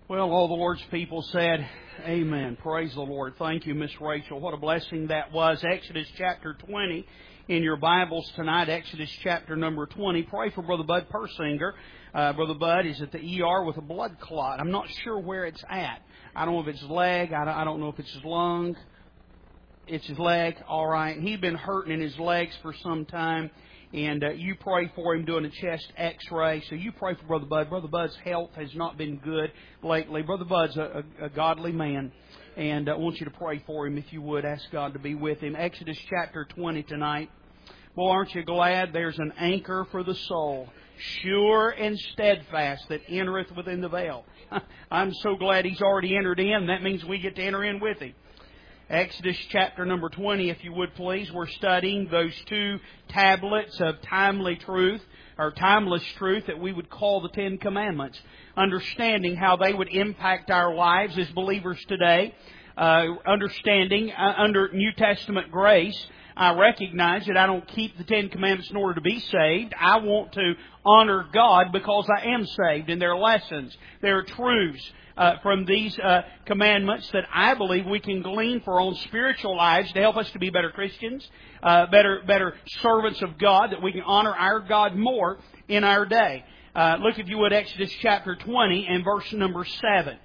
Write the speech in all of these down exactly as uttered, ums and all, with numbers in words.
Well, all the Lord's people said, amen. Praise the Lord. Thank you, Miss Rachel. What a blessing that was. Exodus chapter twenty in your Bibles tonight. Exodus chapter number twenty. Pray for Brother Bud Persinger. Uh, Brother Bud is at the E R with a blood clot. I'm not sure where it's at. I don't know if it's his leg. I don't, I don't know if it's his lung. It's his leg. All right. He'd been hurting in his legs for some time. And uh, you pray for him doing a chest x-ray. So you pray for Brother Bud. Brother Bud's health has not been good lately. Brother Bud's a, a, a godly man. And I want you to pray for him if you would. Ask God to be with him. Exodus chapter twenty tonight. Well, aren't you glad there's an anchor for the soul, sure and steadfast, that entereth within the veil. I'm so glad he's already entered in. That means we get to enter in with him. Exodus chapter number twenty, if you would please. We're studying those two tablets of timely truth, or timeless truth, that we would call the Ten Commandments. Understanding how they would impact our lives as believers today. Uh, understanding uh, under New Testament grace, I recognize that I don't keep the Ten Commandments in order to be saved. I want to honor God because I am saved. And there are lessons, there are truths Uh, from these uh, commandments that I believe we can glean for our own spiritual lives to help us to be better Christians, uh, better better servants of God, that we can honor our God more in our day. Uh, look, if you would, Exodus chapter twenty and verse number seven.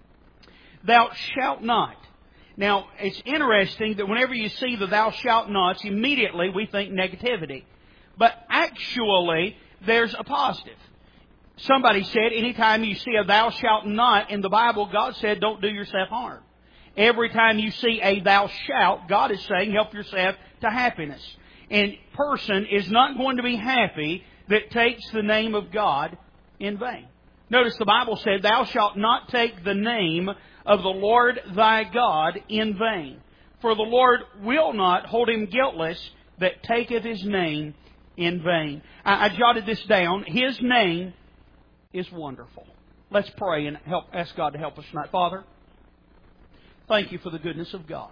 Thou shalt not. Now, it's interesting that whenever you see the thou shalt nots, immediately we think negativity. But actually, there's a positive. Somebody said, anytime you see a thou shalt not in the Bible, God said, don't do yourself harm. Every time you see a thou shalt, God is saying, help yourself to happiness. And person is not going to be happy that takes the name of God in vain. Notice the Bible said, thou shalt not take the name of the Lord thy God in vain. For the Lord will not hold him guiltless that taketh his name in vain. I, I jotted this down. His name is wonderful. Let's pray and help ask God to help us tonight. Father, thank you for the goodness of God.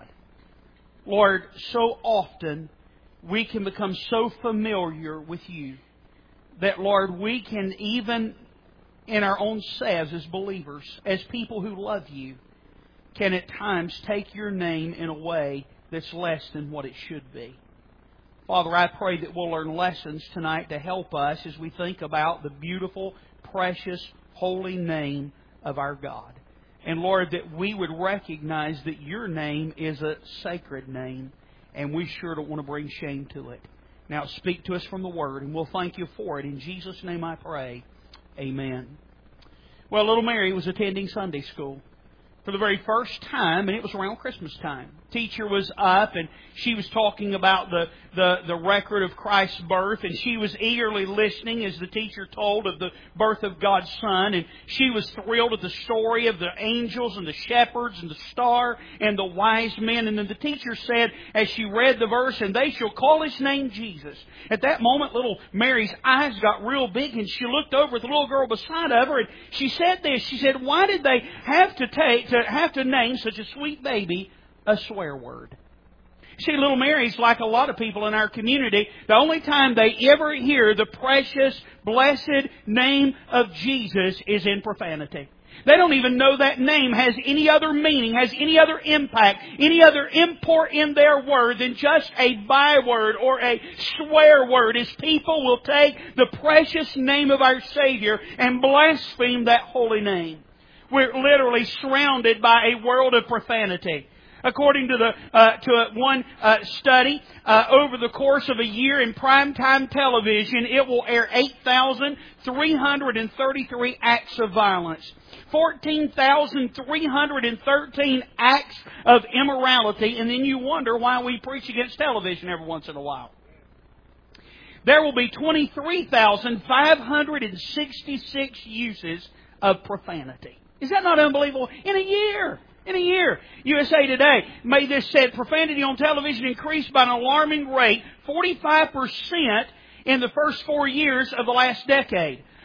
Lord, so often we can become so familiar with you that, Lord, we can even in our own selves as believers, as people who love you, can at times take your name in a way that's less than what it should be. Father, I pray that we'll learn lessons tonight to help us as we think about the beautiful, precious, holy name of our God. And Lord, that we would recognize that your name is a sacred name, and we sure don't want to bring shame to it. Now speak to us from the Word, and we'll thank you for it. In Jesus' name I pray. Amen. Well, little Mary was attending Sunday school for the very first time, and it was around Christmas time. Teacher was up, and she was talking about the, the, the record of Christ's birth, and she was eagerly listening as the teacher told of the birth of God's Son, and she was thrilled at the story of the angels and the shepherds and the star and the wise men. And then the teacher said, as she read the verse, and they shall call his name Jesus. At that moment, little Mary's eyes got real big, and she looked over at the little girl beside of her, and she said this. She said, why did they have to take to have to name such a sweet baby a swear word? See, little Mary's like a lot of people in our community. The only time they ever hear the precious, blessed name of Jesus is in profanity. They don't even know that name has any other meaning, has any other impact, any other import in their word than just a byword or a swear word, as people will take the precious name of our Savior and blaspheme that holy name. We're literally surrounded by a world of profanity. According to the uh, to a, one uh, study, uh, over the course of a year in primetime television, it will air eight thousand three hundred thirty-three acts of violence, fourteen thousand three hundred thirteen acts of immorality, and then you wonder why we preach against television every once in a while. There will be twenty-three thousand five hundred sixty-six uses of profanity. Is that not unbelievable? In a year. In a year. U S A Today made this said profanity on television increased by an alarming rate, forty-five percent in the first four years of the last decade.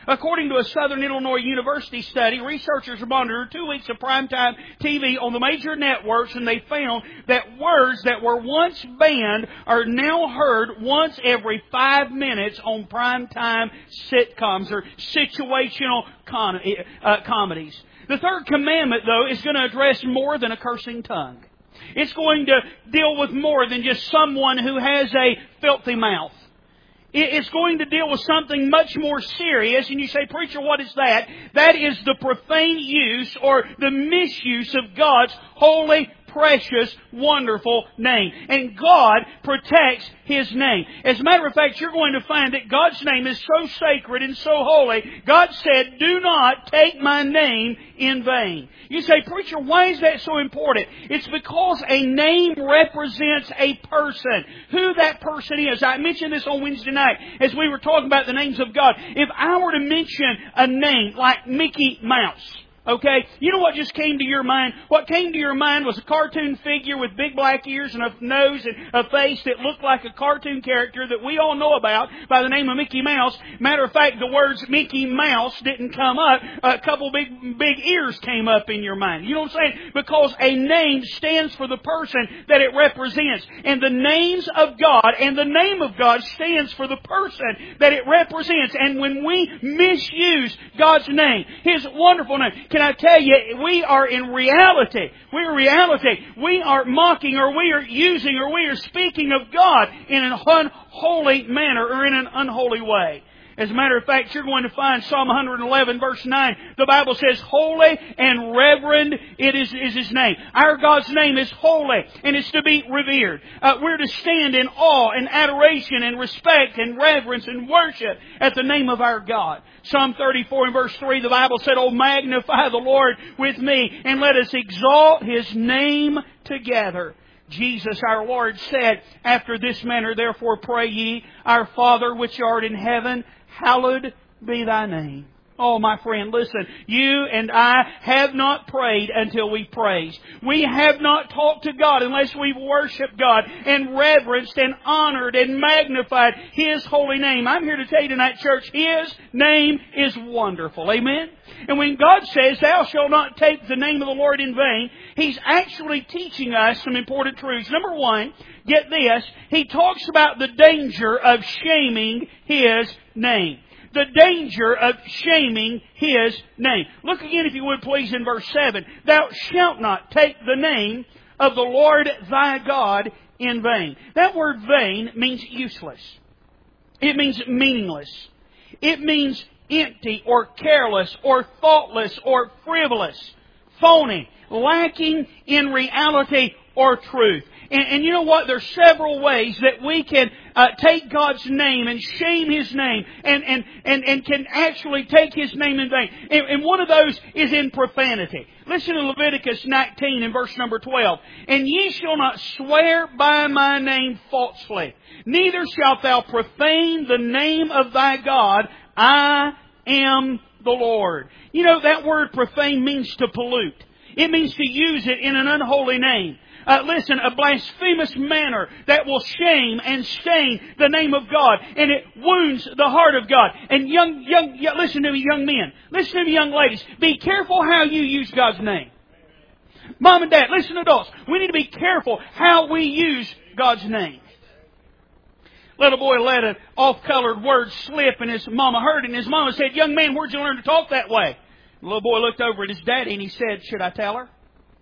According to a Southern Illinois University study, researchers monitored two weeks of primetime T V on the major networks, and they found that words that were once banned are now heard once every five minutes on primetime sitcoms or situational com- uh, comedies. The third commandment, though, is going to address more than a cursing tongue. It's going to deal with more than just someone who has a filthy mouth. It's going to deal with something much more serious. And you say, preacher, what is that? That is the profane use or the misuse of God's holy, precious, wonderful name. And God protects His name. As a matter of fact, you're going to find that God's name is so sacred and so holy. God said, do not take my name in vain. You say, preacher, why is that so important? It's because a name represents a person. Who that person is. I mentioned this on Wednesday night as we were talking about the names of God. If I were to mention a name like Mickey Mouse, okay, you know what just came to your mind? What came to your mind was a cartoon figure with big black ears and a nose and a face that looked like a cartoon character that we all know about by the name of Mickey Mouse. Matter of fact, the words Mickey Mouse didn't come up. A couple big, big ears came up in your mind. You know what I'm saying? Because a name stands for the person that it represents. And the names of God and the name of God stands for the person that it represents. And when we misuse God's name, His wonderful name, can I tell you, we are in reality, we are reality, we are mocking or we are using or we are speaking of God in an unholy manner or in an unholy way. As a matter of fact, you're going to find Psalm one eleven verse nine. The Bible says, holy and reverend it is, is His name. Our God's name is holy and it's to be revered. Uh, we're to stand in awe and adoration and respect and reverence and worship at the name of our God. Psalm thirty-four and verse three, the Bible said, oh, magnify the Lord with me and let us exalt His name together. Jesus our Lord said, after this manner therefore pray ye, our Father which art in heaven, hallowed be thy name. Oh, my friend, listen. You and I have not prayed until we praised. We have not talked to God unless we've worshiped God and reverenced and honored and magnified His holy name. I'm here to tell you tonight, church, His name is wonderful. Amen? And when God says, thou shalt not take the name of the Lord in vain, He's actually teaching us some important truths. Number one, get this, He talks about the danger of shaming His name. The danger of shaming His name. Look again, if you would please, in verse seven. Thou shalt not take the name of the Lord thy God in vain. That word vain means useless. It means meaningless. It means empty or careless or thoughtless or frivolous, phony, lacking in reality or truth. And, and you know what? There's several ways that we can uh, take God's name and shame His name and, and, and, and can actually take His name in vain. And, and one of those is in profanity. Listen to Leviticus nineteen and verse number twelve. And ye shall not swear by my name falsely, neither shalt thou profane the name of thy God. I am the Lord. You know, that word profane means to pollute. It means to use it in an unholy name. Uh, listen, a blasphemous manner that will shame and stain the name of God, and it wounds the heart of God. And young, young, young, listen to me, young men. Listen to me, young ladies. Be careful how you use God's name. Mom and Dad, listen, adults. We need to be careful how we use God's name. Little boy let an off-colored word slip, and his mama heard it, and his mama said, young man, where'd you learn to talk that way? The little boy looked over at his daddy, and he said, should I tell her?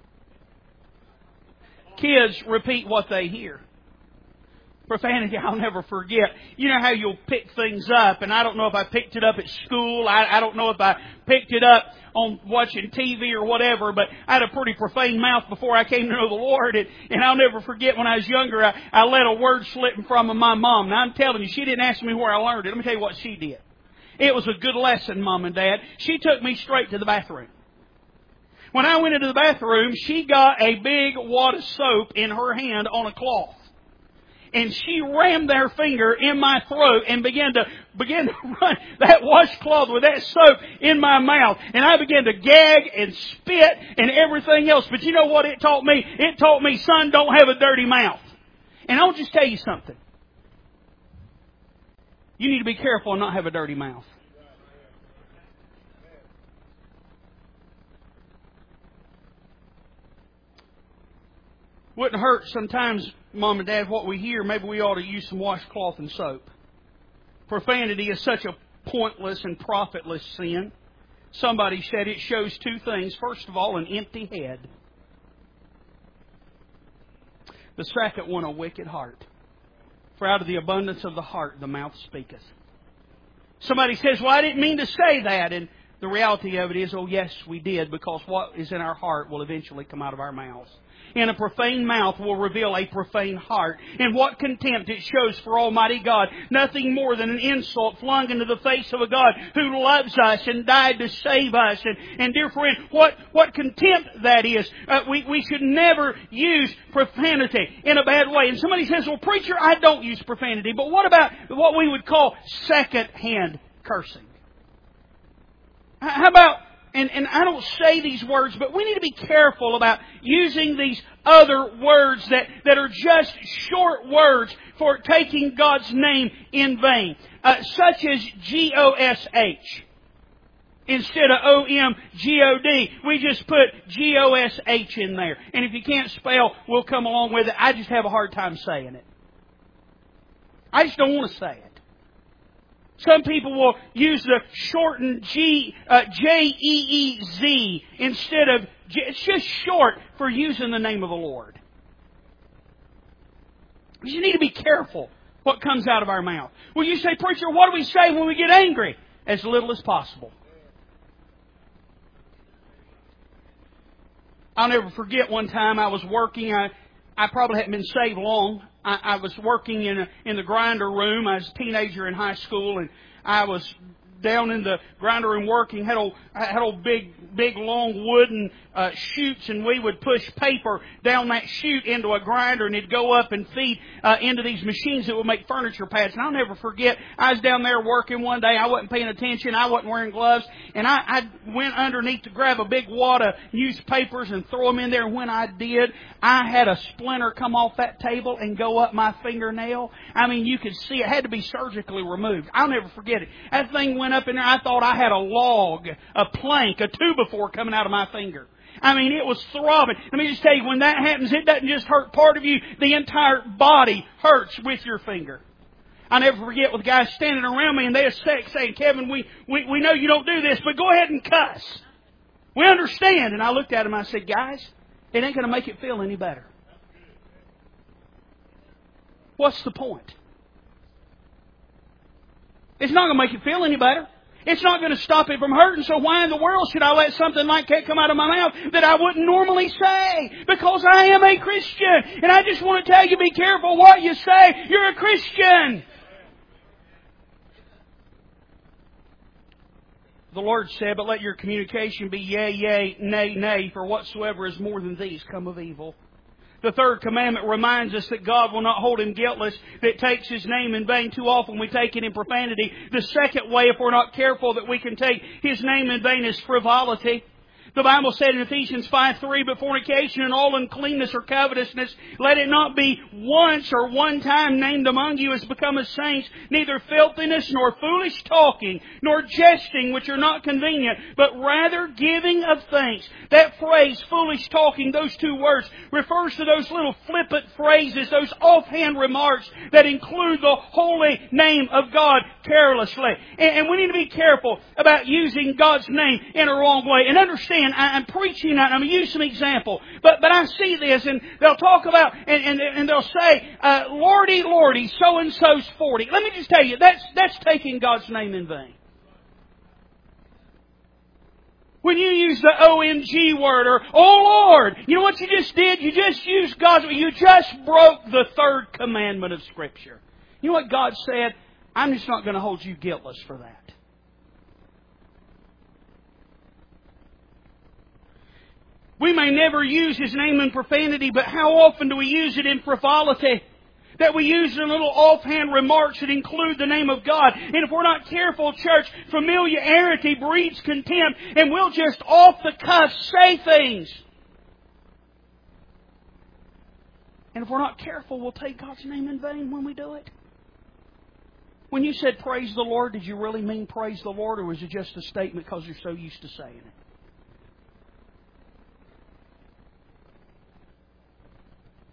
Kids repeat what they hear. Profanity, I'll never forget. You know how you'll pick things up, and I don't know if I picked it up at school. I, I don't know if I picked it up on watching T V or whatever, but I had a pretty profane mouth before I came to know the Lord, and, and I'll never forget when I was younger, I, I let a word slip from my mom. Now, I'm telling you, she didn't ask me where I learned it. Let me tell you what she did. It was a good lesson, Mom and Dad. She took me straight to the bathroom. When I went into the bathroom, she got a big wad of soap in her hand on a cloth. And she rammed their finger in my throat and began to began to run that washcloth with that soap in my mouth. And I began to gag and spit and everything else. But you know what it taught me? It taught me, son, don't have a dirty mouth. And I'll just tell you something. You need to be careful and not have a dirty mouth. Wouldn't hurt sometimes, Mom and Dad, what we hear. Maybe we ought to use some washcloth and soap. Profanity is such a pointless and profitless sin. Somebody said it shows two things. First of all, an empty head. The second one, a wicked heart. For out of the abundance of the heart, the mouth speaketh. Somebody says, well, I didn't mean to say that. And the reality of it is, oh yes, we did, because what is in our heart will eventually come out of our mouths. And a profane mouth will reveal a profane heart. And what contempt it shows for Almighty God. Nothing more than an insult flung into the face of a God who loves us and died to save us. And, and dear friend, what, what contempt that is. Uh, we, we should never use profanity in a bad way. And somebody says, well, preacher, I don't use profanity. But what about what we would call second-hand cursing? How about... And, and I don't say these words, but we need to be careful about using these other words that, that are just short words for taking God's name in vain. Uh, such as G O S H. Instead of O M G O D, we just put G O S H in there. And if you can't spell, we'll come along with it. I just have a hard time saying it. I just don't want to say it. Some people will use the shortened G, uh, J E E Z instead of... G. It's just short for using the name of the Lord. You need to be careful what comes out of our mouth. Well, you say, preacher, what do we say when we get angry? As little as possible. I'll never forget one time I was working... I, I probably hadn't been saved long. I, I was working in a, in the grinder room. I was a teenager in high school, and I was down in the grinder room working. Had old, had old big, big long wooden uh, chutes, and we would push paper down that chute into a grinder, and it'd go up and feed uh, into these machines that would make furniture pads. And I'll never forget, I was down there working one day. I wasn't paying attention. I wasn't wearing gloves, and I, I went underneath to grab a big wad of newspapers and throw them in there. And when I did, I had a splinter come off that table and go up my fingernail. I mean, you could see it had to be surgically removed. I'll never forget it. That thing went up in there. I thought I had a log, a plank, a two-by-four coming out of my finger. I mean, it was throbbing. Let me just tell you, when that happens, it doesn't just hurt part of you. The entire body hurts with your finger. I'll never forget with guys standing around me, and they're saying, Kevin, we, we, we know you don't do this, but go ahead and cuss. We understand. And I looked at them and I said, guys, it ain't going to make it feel any better. What's the point? It's not going to make it feel any better. It's not going to stop it from hurting, so why in the world should I let something like that come out of my mouth that I wouldn't normally say? Because I am a Christian. And I just want to tell you, be careful what you say. You're a Christian. The Lord said, but let your communication be yea, yea, nay, nay, for whatsoever is more than these come of evil. The third commandment reminds us that God will not hold him guiltless that takes His name in vain. Too often we take it in profanity. The second way, if we're not careful, that we can take His name in vain is frivolity. The Bible said in Ephesians five three, but fornication and all uncleanness or covetousness, let it not be once or one time named among you as become as saints, neither filthiness nor foolish talking, nor jesting, which are not convenient, but rather giving of thanks. That phrase, foolish talking, those two words, refers to those little flippant phrases, those offhand remarks that include the holy name of God carelessly. And, and we need to be careful about using God's name in a wrong way. And understand, I, I'm preaching, I'm going to use some example, but but I see this, and they'll talk about, and, and, and they'll say, uh, Lordy, Lordy, so-and-so's forty. Let me just tell you, that's, that's taking God's name in vain. When you use the O M G word, or, oh Lord, you know what you just did? You just used God's, you just broke the third commandment of Scripture. You know what God said? I'm just not going to hold you guiltless for that. We may never use His name in profanity, but how often do we use it in frivolity? That we use in little offhand remarks that include the name of God. And if we're not careful, church, familiarity breeds contempt, and we'll just off the cuff say things. And if we're not careful, we'll take God's name in vain when we do it. When you said praise the Lord, did you really mean praise the Lord, or was it just a statement because you're so used to saying it?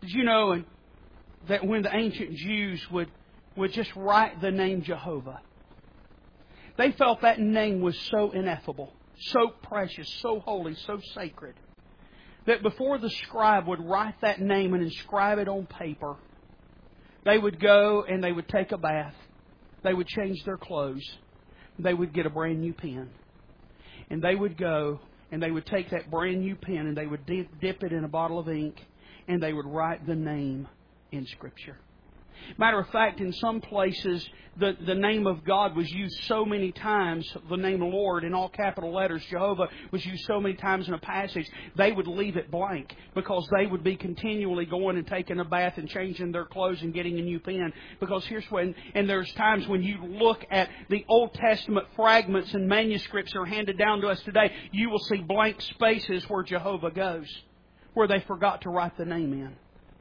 Did you know and that when the ancient Jews would, would just write the name Jehovah, they felt that name was so ineffable, so precious, so holy, so sacred, that before the scribe would write that name and inscribe it on paper, they would go and they would take a bath. They would change their clothes. They would get a brand new pen. And they would go and they would take that brand new pen and they would dip, dip it in a bottle of ink and they would write the name in Scripture. Matter of fact, in some places, the, the name of God was used so many times, the name Lord in all capital letters, Jehovah, was used so many times in a passage, they would leave it blank because they would be continually going and taking a bath and changing their clothes and getting a new pen. Because here's when, and there's times when you look at the Old Testament fragments and manuscripts that are handed down to us today, you will see blank spaces where Jehovah goes, where they forgot to write the name in.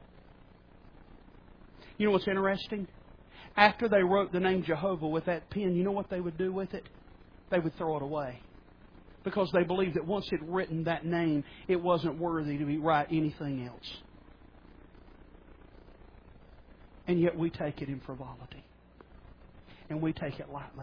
You know what's interesting? After they wrote the name Jehovah with that pen, you know what they would do with it? They would throw it away. Because they believed that once it written that name, it wasn't worthy to be write anything else. And yet we take it in frivolity. And we take it lightly.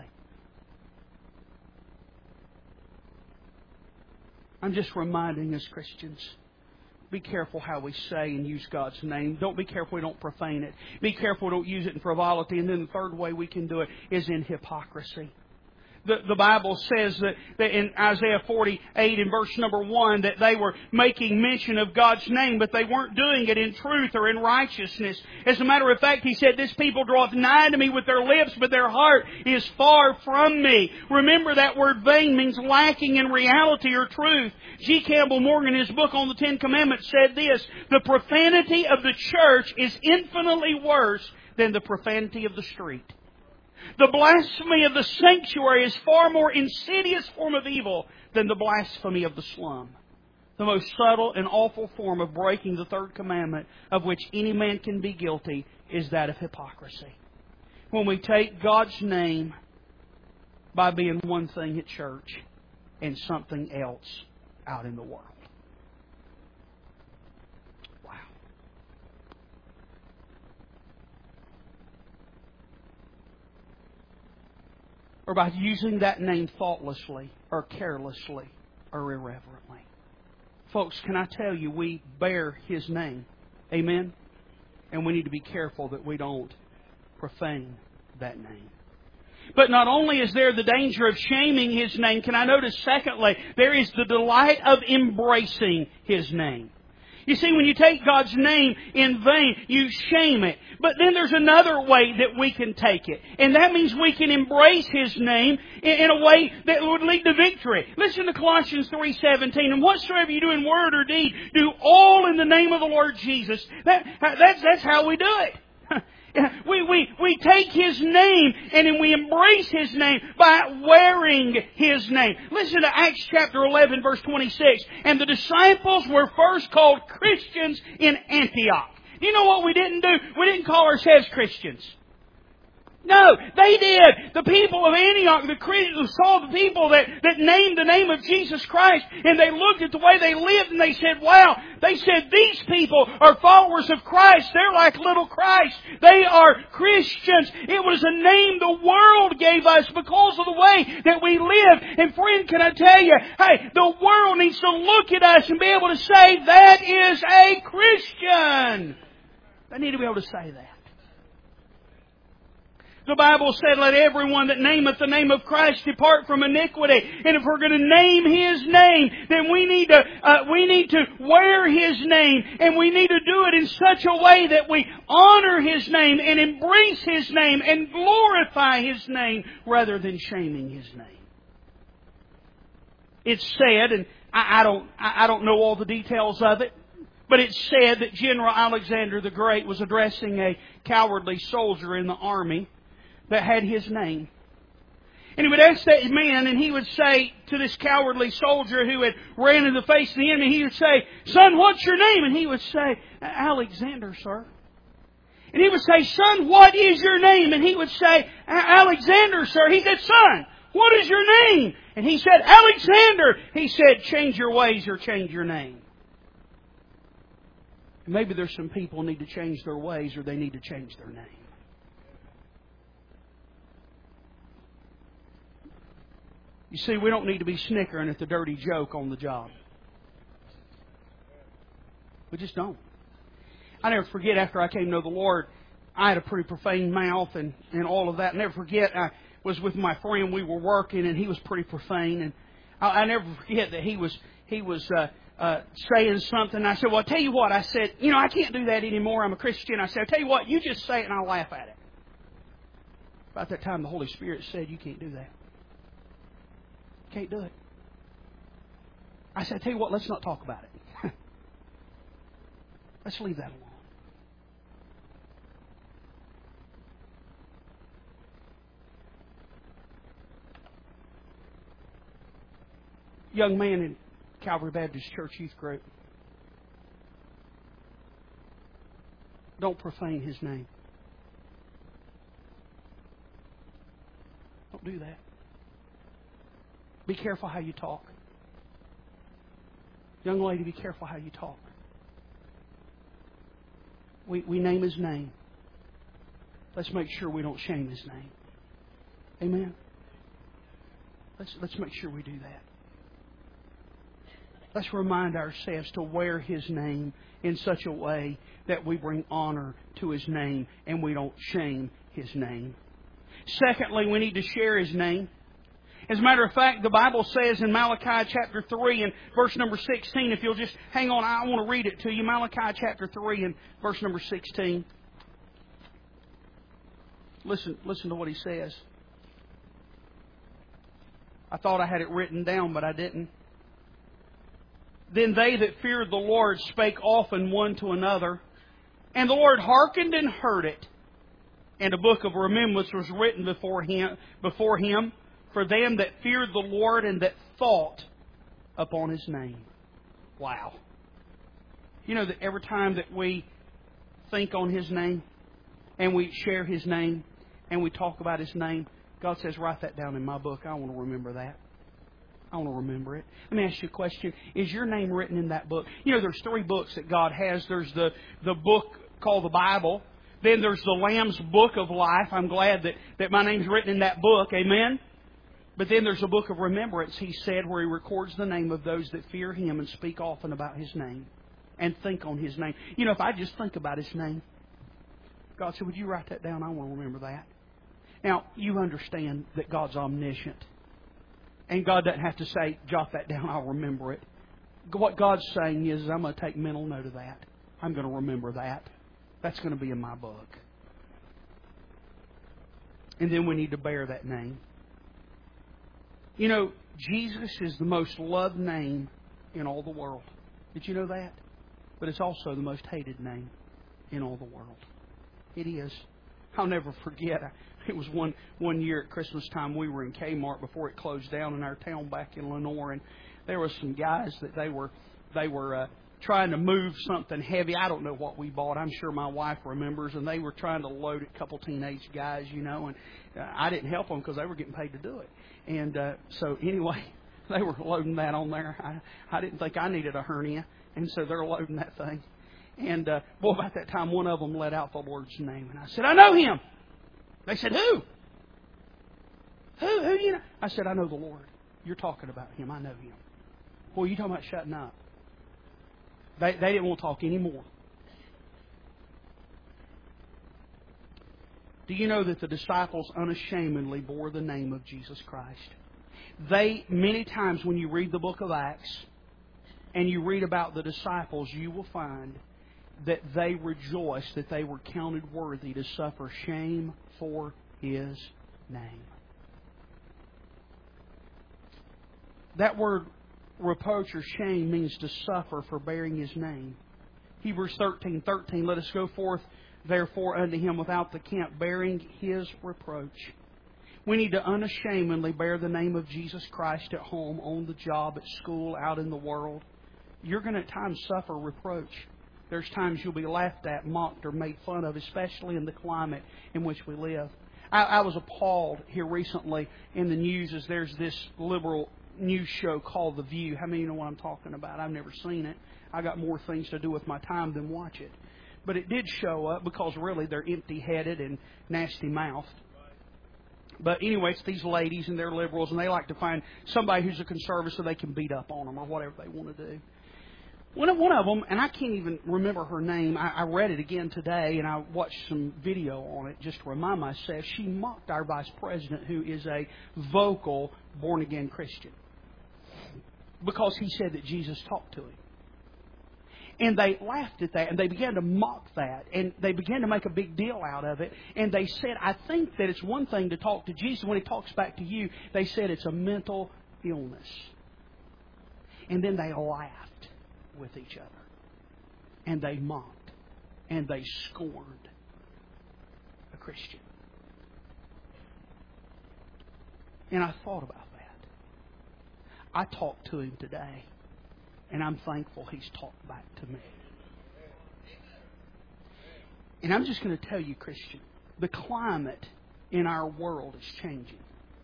I'm just reminding us Christians, be careful how we say and use God's name. Don't be careful we don't profane it. Be careful we don't use it in frivolity. And then the third way we can do it is in hypocrisy. The, the Bible says that, that in Isaiah forty-eight in verse number one that they were making mention of God's name, but they weren't doing it in truth or in righteousness. As a matter of fact, He said, this people draweth nigh to me with their lips, but their heart is far from me. Remember, that word vain means lacking in reality or truth. G. Campbell Morgan, in his book on the Ten Commandments, said this: the profanity of the church is infinitely worse than the profanity of the street. The blasphemy of the sanctuary is far more insidious form of evil than the blasphemy of the slum. The most subtle and awful form of breaking the third commandment of which any man can be guilty is that of hypocrisy. When we take God's name by being one thing at church and something else out in the world. Or by using that name thoughtlessly or carelessly or irreverently. Folks, can I tell you, we bear His name. Amen? And we need to be careful that we don't profane that name. But not only is there the danger of shaming His name, can I notice secondly, there is the delight of embracing His name. You see, when you take God's name in vain, you shame it. But then there's another way that we can take it. And that means we can embrace His name in a way that would lead to victory. Listen to Colossians three seventeen. And whatsoever you do in word or deed, do all in the name of the Lord Jesus. That, that's, that's how we do it. We, we, we take His name and then we embrace His name by wearing His name. Listen to Acts chapter eleven verse twenty-six. And the disciples were first called Christians in Antioch. You know what we didn't do? We didn't call ourselves Christians. No, they did. The people of Antioch, the Christians, saw the people that, that named the name of Jesus Christ, and they looked at the way they lived and they said, wow, they said, these people are followers of Christ. They're like little Christ. They are Christians. It was a name the world gave us because of the way that we live. And friend, can I tell you, hey, the world needs to look at us and be able to say, that is a Christian. They need to be able to say that. The Bible said, let everyone that nameth the name of Christ depart from iniquity. And if we're going to name His name, then we need to, uh, we need to wear His name. And we need to do it in such a way that we honor His name and embrace His name and glorify His name rather than shaming His name. It's said, and I, I don't, I, I don't know all the details of it, but it's said that General Alexander the Great was addressing a cowardly soldier in the army that had his name. And he would ask that man, and he would say to this cowardly soldier who had ran in the face of the enemy, he would say, son, what's your name? And he would say, Alexander, sir. And he would say, son, what is your name? And he would say, Alexander, sir. He said, son, what is your name? And he said, Alexander. He said, change your ways or change your name. Maybe there's some people who need to change their ways or they need to change their name. You see, we don't need to be snickering at the dirty joke on the job. We just don't. I never forget, after I came to know the Lord, I had a pretty profane mouth and, and all of that. I never forget, I was with my friend, we were working, and he was pretty profane. And I, I never forget that he was he was uh, uh, saying something. I said, well, I'll tell you what. I said, you know, I can't do that anymore. I'm a Christian. I said, I'll tell you what, you just say it and I'll laugh at it. About that time, the Holy Spirit said, you can't do that. Can't do it. I said, I'll tell you what, let's not talk about it. Let's leave that alone. Young man in Calvary Baptist Church Youth Group. Don't profane His name. Don't do that. Be careful how you talk. Young lady, be careful how you talk. We, we name His name. Let's make sure we don't shame His name. Amen? Let's, let's make sure we do that. Let's remind ourselves to wear His name in such a way that we bring honor to His name and we don't shame His name. Secondly, we need to share His name. As a matter of fact, the Bible says in Malachi chapter three and verse number sixteen, if you'll just hang on, I want to read it to you. Malachi chapter three and verse number sixteen. Listen, listen to what he says. I thought I had it written down, but I didn't. Then they that feared the Lord spake often one to another, and the Lord hearkened and heard it. And a book of remembrance was written before him, before him for them that feared the Lord and that thought upon His name. Wow. You know that every time that we think on His name and we share His name and we talk about His name, God says, write that down in my book. I want to remember that. I want to remember it. Let me ask you a question. Is your name written in that book? You know, there's three books that God has. There's the, the book called the Bible. Then there's the Lamb's Book of Life. I'm glad that, that my name's written in that book. Amen? But then there's a book of remembrance, He said, where He records the name of those that fear Him and speak often about His name and think on His name. You know, if I just think about His name, God said, would you write that down? I want to remember that. Now, you understand that God's omniscient. And God doesn't have to say, jot that down, I'll remember it. What God's saying is, I'm going to take mental note of that. I'm going to remember that. That's going to be in my book. And then we need to bear that name. You know, Jesus is the most loved name in all the world. Did you know that? But it's also the most hated name in all the world. It is. I'll never forget. It was one one year at Christmas time. We were in Kmart before it closed down in our town back in Lenoir, and there were some guys that they were they were uh, trying to move something heavy. I don't know what we bought. I'm sure my wife remembers, and they were trying to load it. A couple teenage guys, you know, and uh, I didn't help them because they were getting paid to do it. And uh, so anyway, they were loading that on there. I, I didn't think I needed a hernia, and so they're loading that thing. And uh, boy, about that time, one of them let out the Lord's name, and I said, "I know Him." They said, "Who? Who? Who do you know?" I said, "I know the Lord. You're talking about Him. I know Him." Boy, you talking about shutting up. They, they didn't want to talk anymore. Do you know that the disciples unashamedly bore the name of Jesus Christ? They, many times when you read the book of Acts and you read about the disciples, you will find that they rejoiced that they were counted worthy to suffer shame for His name. That word reproach or shame means to suffer for bearing His name. Hebrews thirteen thirteen, let us go forth therefore unto Him without the camp, bearing His reproach. We need to unashamedly bear the name of Jesus Christ at home, on the job, at school, out in the world. You're going to at times suffer reproach. There's times you'll be laughed at, mocked, or made fun of, especially in the climate in which we live. I, I was appalled here recently in the news as there's this liberal news show called The View. How many of you know what I'm talking about? I've never seen it. I got more things to do with my time than watch it. But it did show up because really they're empty-headed and nasty-mouthed. But anyway, it's these ladies and they're liberals and they like to find somebody who's a conservative so they can beat up on them or whatever they want to do. One of, one of them, and I can't even remember her name, I, I read it again today and I watched some video on it just to remind myself. She mocked our vice president who is a vocal born-again Christian because he said that Jesus talked to him. And they laughed at that, and they began to mock that, and they began to make a big deal out of it. And they said, I think that it's one thing to talk to Jesus. When He talks back to you, they said it's a mental illness. And then they laughed with each other. And they mocked. And they scorned a Christian. And I thought about that. I talked to him today. And I'm thankful he's talked back to me. And I'm just going to tell you, Christian, the climate in our world is changing.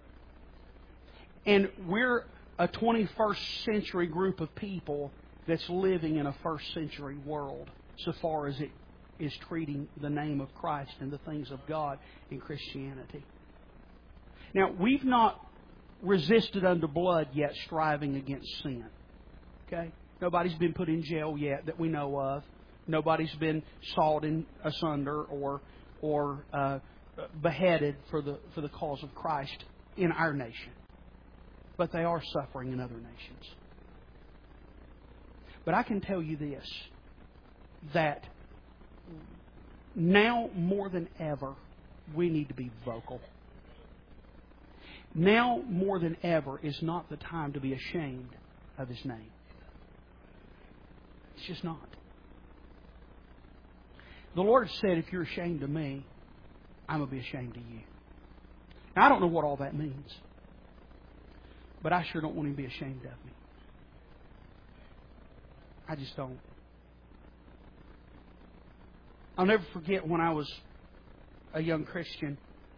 And we're a twenty-first century group of people that's living in a first century world so far as it is treating the name of Christ and the things of God in Christianity. Now, we've not resisted unto blood yet, striving against sin. Okay? Nobody's been put in jail yet that we know of. Nobody's been sawed in asunder or or uh, beheaded for the for the cause of Christ in our nation. But they are suffering in other nations. But I can tell you this, that now more than ever, we need to be vocal. Now more than ever is not the time to be ashamed of His name. It's just not. The Lord said, if you're ashamed of me, I'm going to be ashamed of you. Now, I don't know what all that means. But I sure don't want Him to be ashamed of me. I just don't. I'll never forget when I was a young Christian.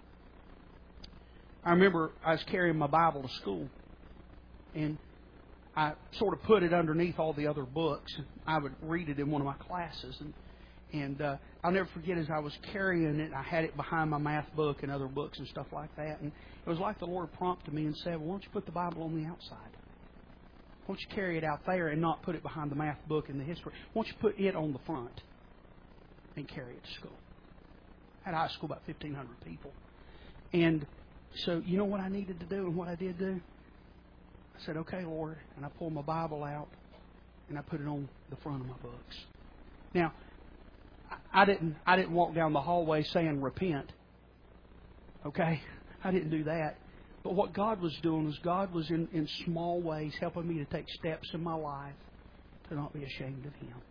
I remember I was carrying my Bible to school. And I sort of put it underneath all the other books. I would read it in one of my classes. And and uh, I'll never forget as I was carrying it, I had it behind my math book and other books and stuff like that. And it was like the Lord prompted me and said, well, why don't you put the Bible on the outside? Why don't you carry it out there and not put it behind the math book and the history? Why don't you put it on the front and carry it to school? I had a high school about fifteen hundred people. And so you know what I needed to do and what I did do? I said, okay, Lord, and I pulled my Bible out and I put it on the front of my books. Now, I didn't I didn't walk down the hallway saying repent. Okay? I didn't do that. But what God was doing was God was in, in small ways helping me to take steps in my life to not be ashamed of Him.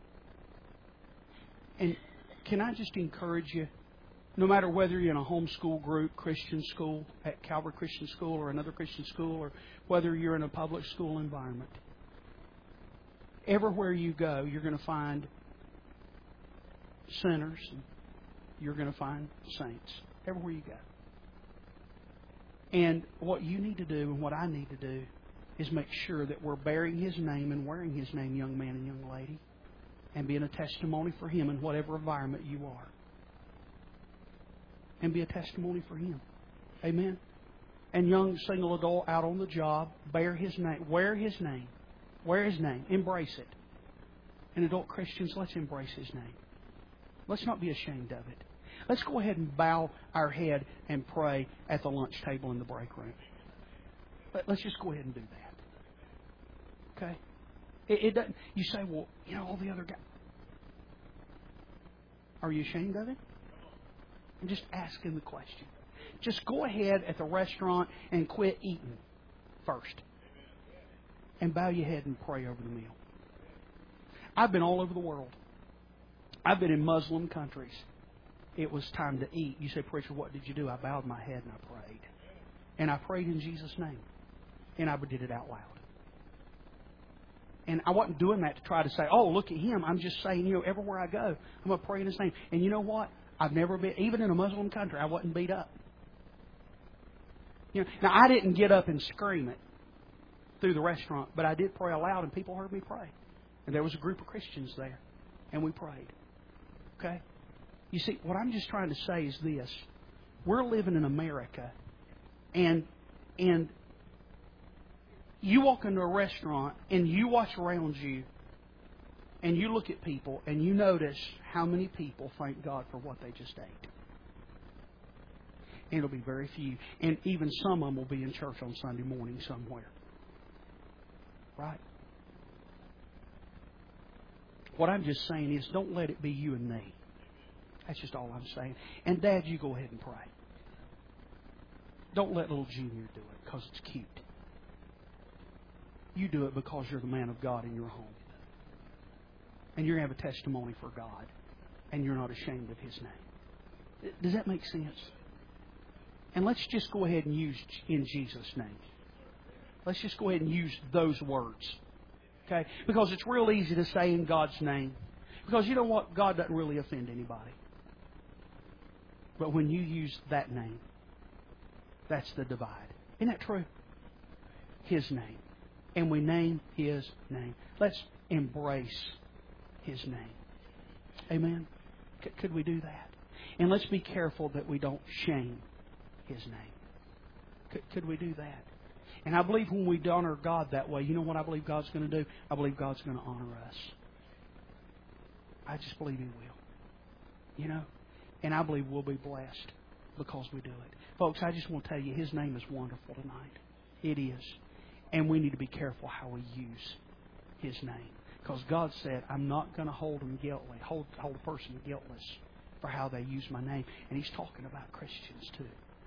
And can I just encourage you, no matter whether you're in a homeschool group, Christian school, at Calvary Christian School or another Christian school, or whether you're in a public school environment, everywhere you go, you're going to find sinners, and you're going to find saints. Everywhere you go. And what you need to do and what I need to do is make sure that we're bearing His name and wearing His name, young man and young lady, and being a testimony for Him in whatever environment you are. And be a testimony for Him. Amen? And young single adult out on the job, bear His name. Wear His name. Wear His name. Embrace it. And adult Christians, let's embrace His name. Let's not be ashamed of it. Let's go ahead and bow our head and pray at the lunch table in the break room. Let's just go ahead and do that. Okay? It, it doesn't. You say, well, you know, all the other guys. Are you ashamed of it? I'm just asking the question. Just go ahead at the restaurant and quit eating first. And bow your head and pray over the meal. I've been all over the world. I've been in Muslim countries. It was time to eat. You say, preacher, what did you do? I bowed my head and I prayed. And I prayed in Jesus' name. And I did it out loud. And I wasn't doing that to try to say, oh, look at him. I'm just saying, you know, everywhere I go, I'm going to pray in His name. And you know what? I've never been, even in a Muslim country, I wasn't beat up. You know, now, I didn't get up and scream it. through the restaurant, but I did pray aloud, and people heard me pray. And there was a group of Christians there, and we prayed. Okay? You see, what I'm just trying to say is this. We're living in America, and and you walk into a restaurant, and you watch around you, and you look at people, and you notice how many people thank God for what they just ate. And it'll be very few. And even some of them will be in church on Sunday morning somewhere. Right? What I'm just saying is, don't let it be you and me. That's just all I'm saying. And Dad, you go ahead and pray. Don't let little Junior do it because it's cute. You do it because you're the man of God in your home. And you're going to have a testimony for God. And you're not ashamed of His name. Does that make sense? And let's just go ahead and use in Jesus' name. Let's just go ahead and use those words. Okay? Because it's real easy to say in God's name. Because you know what? God doesn't really offend anybody. But when you use that name, that's the divide. Isn't that true? His name. And we name His name. Let's embrace His name. Amen? C- could we do that? And let's be careful that we don't shame His name. C- could we do that? And I believe when we honor God that way, you know what I believe God's going to do? I believe God's going to honor us. I just believe He will. You know? And I believe we'll be blessed because we do it. Folks, I just want to tell you, His name is wonderful tonight. It is. And we need to be careful how we use His name. Because God said, I'm not going to hold them guilty, hold, hold a person guiltless for how they use my name. And He's talking about Christians too.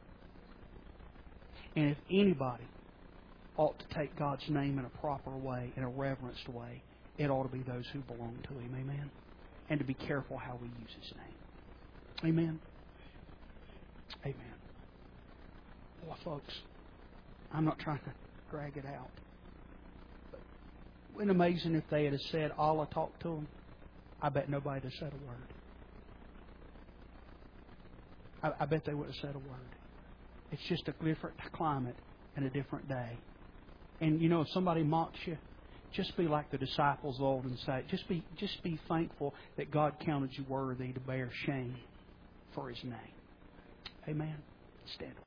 And if anybody ought to take God's name in a proper way, in a reverenced way, it ought to be those who belong to Him. Amen? And to be careful how we use His name. Amen? Amen. Well, folks, I'm not trying to drag it out. But wouldn't it be amazing if they had said, Allah talked to them? I bet nobody would have said a word. I, I bet they would have said a word. It's just a different climate and a different day. And you know, if somebody mocks you, just be like the disciples of old and say, just be, just be thankful that God counted you worthy to bear shame for His name. Amen. Stand up.